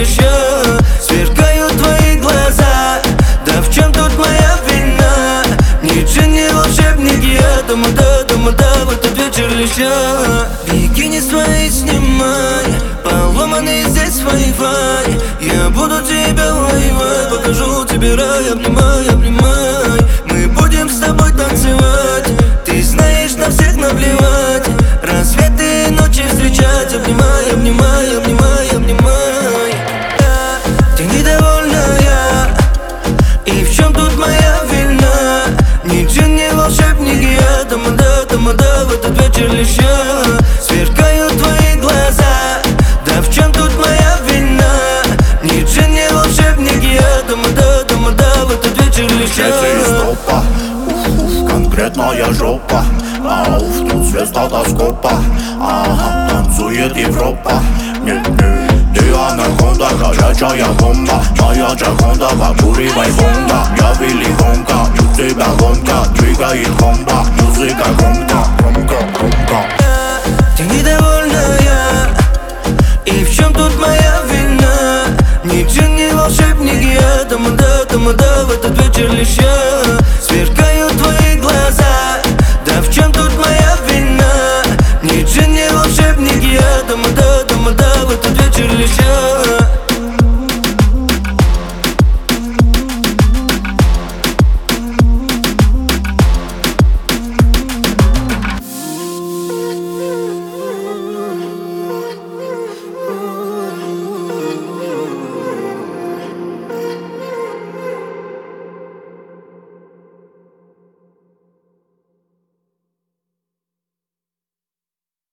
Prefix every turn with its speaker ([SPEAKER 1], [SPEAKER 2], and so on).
[SPEAKER 1] лишь я. Сверкают твои глаза, да в чем тут моя вина? Ни джин, ни волшебник, я дома, в этот вечер лишь я. Бикини свои снимай, поломанный здесь Wi-Fi. Я буду тебя воевать, покажу тебе рай, обнимай. Мы будем с тобой танцевать, ты знаешь, на всех наплевать. Рассветы и ночи встречать, обнимай. Ты недовольная, и в чем тут моя вина? Ни джин, ни волшебник, я дома, в этот вечер лишь я. Сверкают твои глаза, да в чем тут моя вина? Ни джин, ни волшебник, я дома, в этот вечер лишь я.
[SPEAKER 2] Конкретная жопа, ауф, тут свет статоскопа. Ага, танцует Европа. Ты анаконда, горячая бомба. Моя джаконда, покуривай Хонда. Я Вилли Вонка, у тебя гонка. Двигает бомба, музыка громко.
[SPEAKER 1] Ты недовольная, и в чем тут моя вина? Ни джин, ни волшебник, я дома, в этот вечер лишь я.